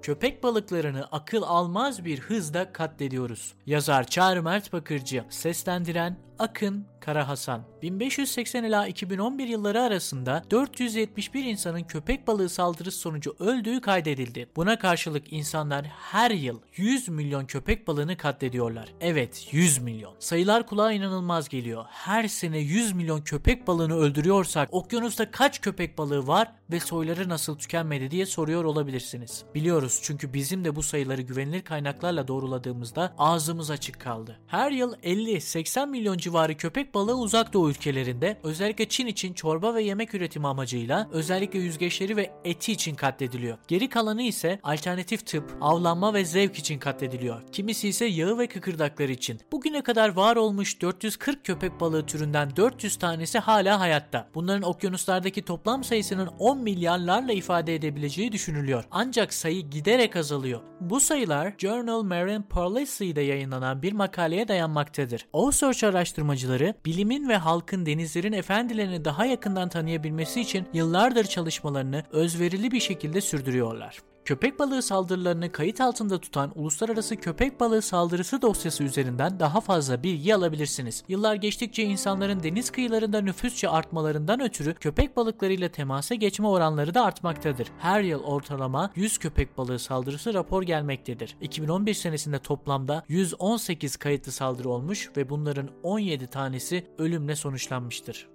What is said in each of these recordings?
köpek balıklarını akıl almaz bir hızla katlediyoruz. Yazar Çağrı Mert Bakırcı, seslendiren Akın Karahasan. 1580 ila 2011 yılları arasında 471 insanın köpek balığı saldırısı sonucu öldüğü kaydedildi. Buna karşılık insanlar her yıl 100 milyon köpek balığını katlediyorlar. Evet, 100 milyon. Sayılar kulağa inanılmaz geliyor. Her sene 100 milyon köpek balığını öldürüyorsak okyanusta kaç köpek balığı var ve soyları nasıl tükenmedi diye soruyor olabilirsiniz. Biliyoruz, çünkü bizim de bu sayıları güvenilir kaynaklarla doğruladığımızda ağzımız açık kaldı. Her yıl 50-80 milyon civarı köpek balığı uzak doğu ülkelerinde, özellikle Çin için çorba ve yemek üretimi amacıyla, özellikle yüzgeçleri ve eti için katlediliyor. Geri kalanı ise alternatif tıp, avlanma ve zevk için katlediliyor. Kimisi ise yağı ve kıkırdakları için. Bugüne kadar var olmuş 440 köpek balığı türünden 400 tanesi hala hayatta. Bunların okyanuslardaki toplam sayısının 10 milyarlarla ifade edebileceği düşünülüyor. Ancak sayı giderek azalıyor. Bu sayılar Journal Marine Policy'de yayınlanan bir makaleye dayanmaktadır. Osearch araştırmacıları, bilimin ve halkın denizlerin efendilerini daha yakından tanıyabilmesi için yıllardır çalışmalarını özverili bir şekilde sürdürüyorlar. Köpek balığı saldırılarını kayıt altında tutan Uluslararası Köpek Balığı Saldırısı dosyası üzerinden daha fazla bilgi alabilirsiniz. Yıllar geçtikçe insanların deniz kıyılarında nüfusça artmalarından ötürü köpek balıklarıyla temasa geçme oranları da artmaktadır. Her yıl ortalama 100 köpek balığı saldırısı rapor gelmektedir. 2011 senesinde toplamda 118 kayıtlı saldırı olmuş ve bunların 17 tanesi ölümle sonuçlanmıştır.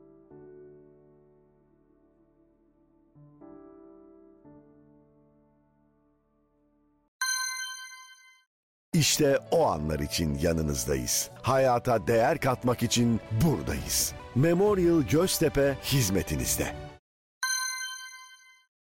İşte o anlar için yanınızdayız. Hayata değer katmak için buradayız. Memorial Göztepe hizmetinizde.